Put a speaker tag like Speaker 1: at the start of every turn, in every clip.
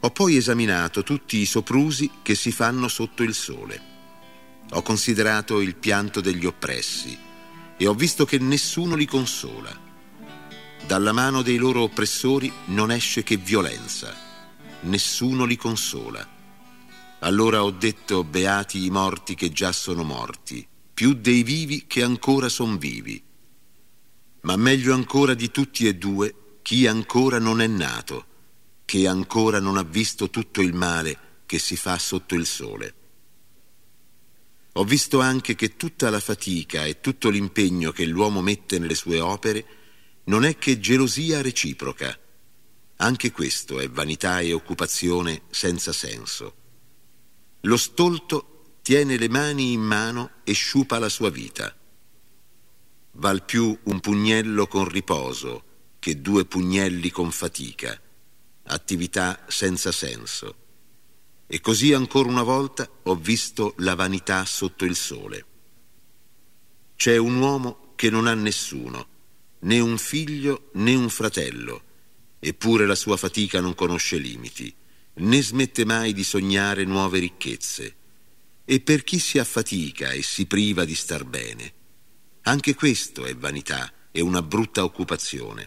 Speaker 1: Ho poi esaminato tutti i soprusi che si fanno sotto il sole. Ho considerato il pianto degli oppressi e ho visto che nessuno li consola. Dalla mano dei loro oppressori non esce che violenza. Nessuno li consola. Allora ho detto: beati i morti che già sono morti, più dei vivi che ancora son vivi. Ma meglio ancora di tutti e due chi ancora non è nato, che ancora non ha visto tutto il male che si fa sotto il sole. Ho visto anche che tutta la fatica e tutto l'impegno che l'uomo mette nelle sue opere non è che gelosia reciproca. Anche questo è vanità e occupazione senza senso. Lo stolto tiene le mani in mano e sciupa la sua vita. Val più un pugnello con riposo che 2 pugnelli con fatica, attività senza senso. E così ancora una volta ho visto la vanità sotto il sole. C'è un uomo che non ha nessuno, né un figlio né un fratello, eppure la sua fatica non conosce limiti, né smette mai di sognare nuove ricchezze. E per chi si affatica e si priva di star bene, anche questo è vanità e una brutta occupazione.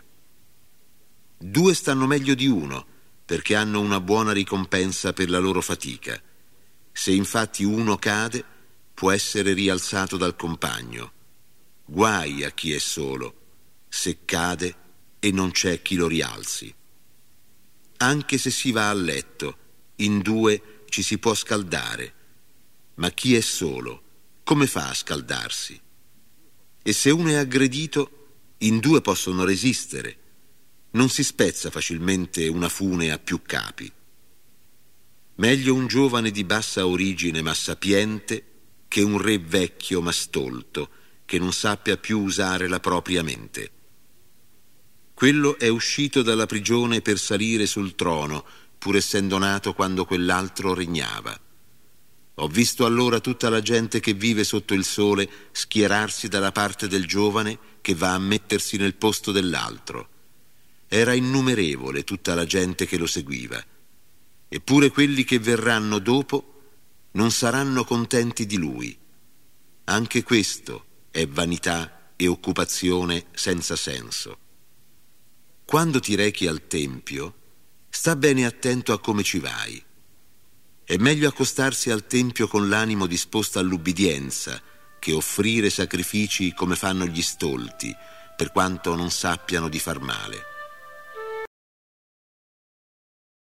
Speaker 1: 2 stanno meglio di uno, perché hanno una buona ricompensa per la loro fatica. Se infatti uno cade, può essere rialzato dal compagno. Guai a chi è solo, se cade e non c'è chi lo rialzi. Anche se si va a letto, in 2 ci si può scaldare, ma chi è solo, come fa a scaldarsi? E se uno è aggredito, in 2 possono resistere. Non si spezza facilmente una fune a più capi. Meglio un giovane di bassa origine ma sapiente che un re vecchio ma stolto, che non sappia più usare la propria mente. Quello è uscito dalla prigione per salire sul trono, pur essendo nato quando quell'altro regnava. Ho visto allora tutta la gente che vive sotto il sole schierarsi dalla parte del giovane che va a mettersi nel posto dell'altro. Era innumerevole tutta la gente che lo seguiva. Eppure quelli che verranno dopo non saranno contenti di lui. Anche questo è vanità e occupazione senza senso. Quando ti rechi al tempio, sta bene attento a come ci vai. È meglio accostarsi al tempio con l'animo disposto all'ubbidienza che offrire sacrifici come fanno gli stolti, per quanto non sappiano di far male.